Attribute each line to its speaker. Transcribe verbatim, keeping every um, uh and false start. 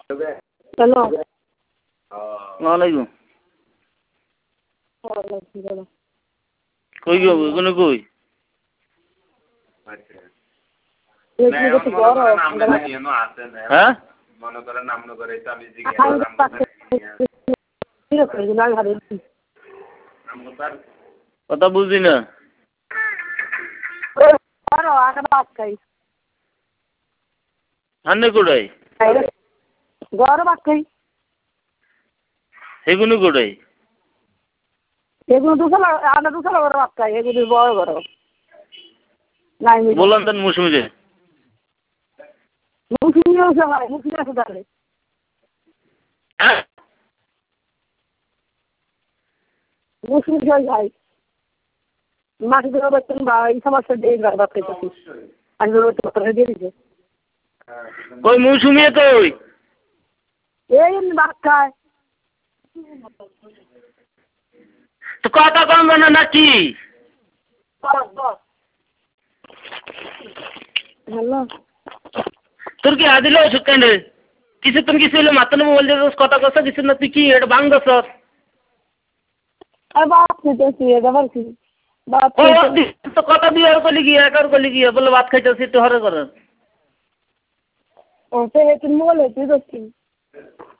Speaker 1: hello
Speaker 2: ওয়ালাইকুম কই গো কোন কই হ্যাঁ
Speaker 3: মনে করে নাম করে আমি
Speaker 2: কথা বুঝি না হান্নে কোড়াই
Speaker 1: গরু বাক্কাই
Speaker 2: হেগুনো কোড়াই
Speaker 1: এগুলো দুশো আলাদা দুশো গরু বাক্কাই এগুলি বড় গরু নাই
Speaker 2: বললাম তার মৌসুমিরে
Speaker 1: মুসলিমও সবাই মুসলিম আছে তাহলে
Speaker 2: হ্যাঁ
Speaker 1: মুসলিম সবাই ভাই মাটি দেওয়া বেতন বা এই সমস্ত দিয়ে বাদ খাইতেছি আমি বলতে দিয়ে দিছে
Speaker 2: ওই মৌসুমি কই
Speaker 1: এই ভাত খায়
Speaker 2: তো কথা কম না নাকি
Speaker 1: হ্যালো
Speaker 2: তোর কি আদিল সুকেন রে কিছু তুমি কিছু হইলে মাত্র মোবাইল দিয়ে কথা কছ কিছু না তুই কি এটা বাং দছ
Speaker 1: আর বাত খাইতেছি এবার কি বাত
Speaker 2: তো কথা দিয়ে আর কলি গিয়া কার কলি গিয়া বলে ভাত খাইতেছি তো হরে করে
Speaker 1: ও তো তুমি বলে তুই দেখছিস